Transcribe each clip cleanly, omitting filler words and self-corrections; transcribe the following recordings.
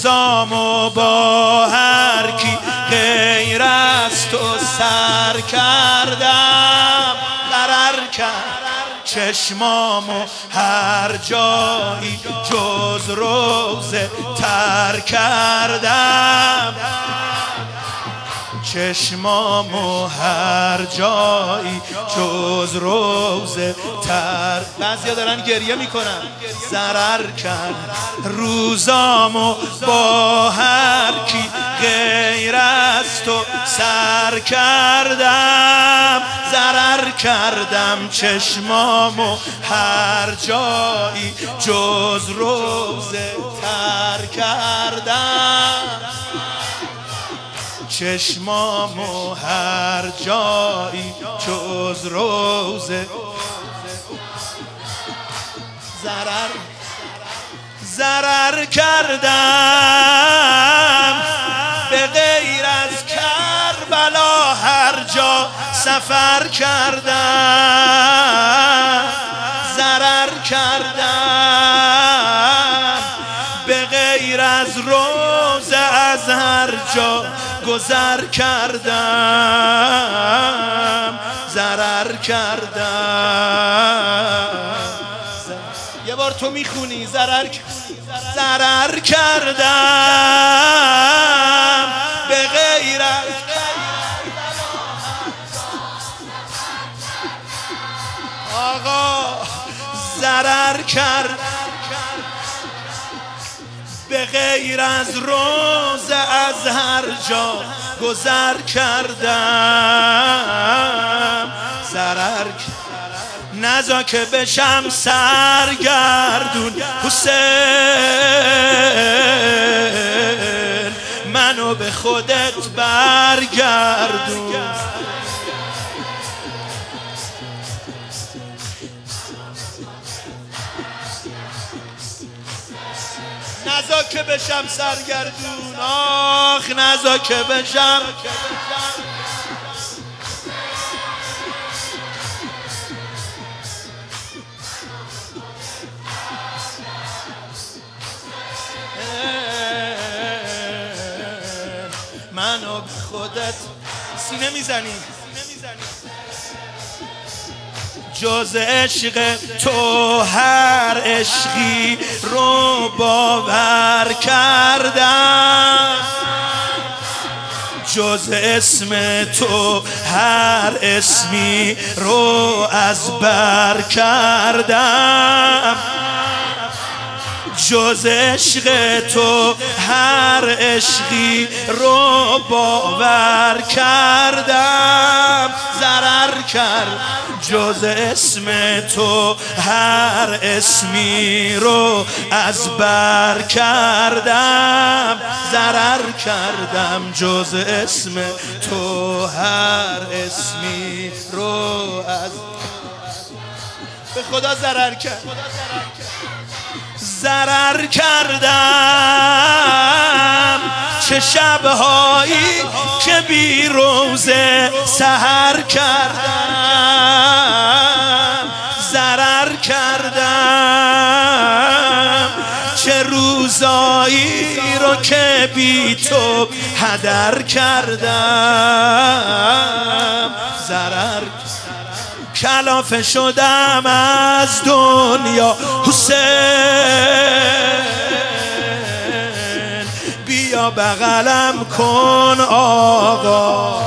روزامو با هر کی غیر از تو سر کردم، ضرر کرد چشمامو هر جایی جز روزه تر کردم، چشمامو هر جایی جز روزه تر. بعضیا دارن گریه میکنن. ضرر کرد روزامو با هر کی غیر از تو سر کردم، ضرر کردم چشمامو هر جایی جز روزه تر کردم، چشمامو هر جایی جز روزه. ضرر کردم به غیر از کربلا هر جا سفر کردم، ضرر کردم به غیر از روزه از هر جا گذر کردم، ضرر کردم. یه بار تو میخونی. ضرر کردم به غیر از آقا، ضرر کرد به غیر از روزه از هر جا گذر کردم، ضرر نزا که بشم سرگردون حسین، منو به خودت برگردون. نزا که بشم سرگردون، آخ نزا که بشم. منو به خودت سینه میزنی. جز عشق تو هر عشقی رو باور کردم، جز اسم تو هر اسمی رو از بر کردم، جز عشق تو هر عشقی رو باور کردم، ضرر کرد جز اسم تو هر اسمی رو از بر کردم، ضرر کردم جز اسم تو هر اسمی رو از به خدا ضرر کرد. ضرر کردم چه شبهایی که بی روزه سحر کردم، ضرر کردم چه روزایی رو که بی تو هدر کردم، ضرر کلافه شدم از دنیا حسین، بیا بغلم کن آقا،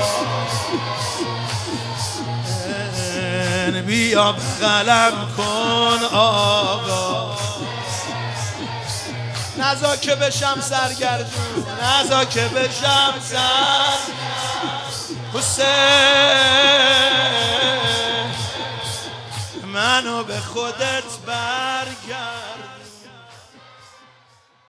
بیا بغلم کن آقا. نزا که بشم سرگردون، نزا که بشم حسین، منو به خودت برگرد.